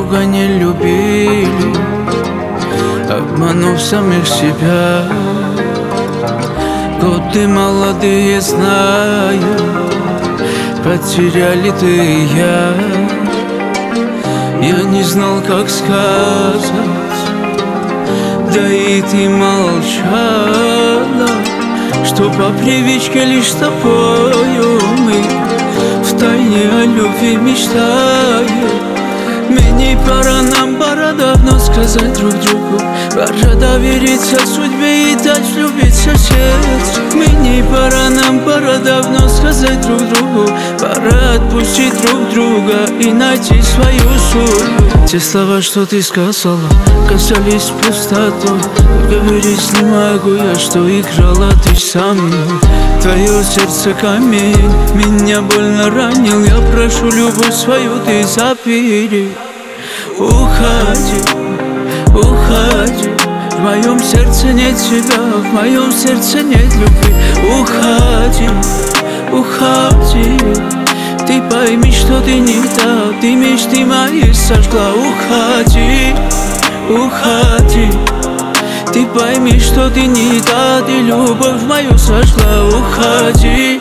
друга не любили, обманув самих себя. Годы молодые, знаю, потеряли ты и я. Я не знал, как сказать, да и ты молчала, что по привычке лишь тобою мы втайне о любви мечтаем. Мне пора давно сказать друг другу, пора довериться судьбе и дать влюбиться в сердце. Мне пора давно сказать друг другу, пора отпустить друг друга и найти свою судьбу. Те слова, что ты сказала, казались пустотой. Говорить не могу я, что играла ты со мной. Твое сердце камень меня больно ранил. Я прошу любовь свою ты забери. Уходи, уходи, в моем сердце нет тебя, в моем сердце нет любви. Уходи, уходи, ты пойми, что ты не та, ты мечты мои сожгла. Уходи, уходи, ты пойми, что ты не та, ты любовь мою сожгла. Уходи,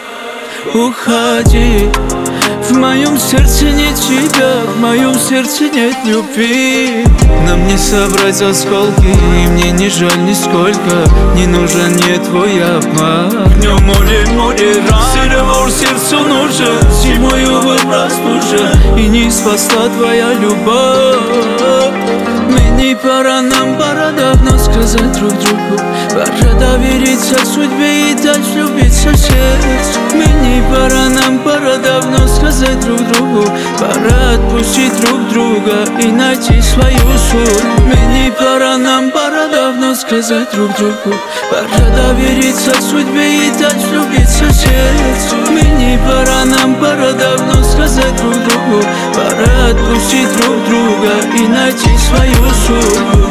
уходи, в моем сердце нет тебя, в моем сердце нет любви. Нам не собрать осколки, и мне не жаль нисколько. Не нужен мне твой обман. В нем море ран, серебро сердцу нужен, зимою выброс нужен, и не спасла твоя любовь. Мне пора давно сказать друг другу, пора довериться судьбе и дать влюбиться в сердце. Мне пора давно сказать друг другу, пора отпустить друг друга и найти свою судьбу. Мне пора давно сказать друг другу, пора довериться судьбе и дать влюбиться в сердце. Мне пора давно сказать друг другу, пора отпустить друг друга и найти свою судьбу.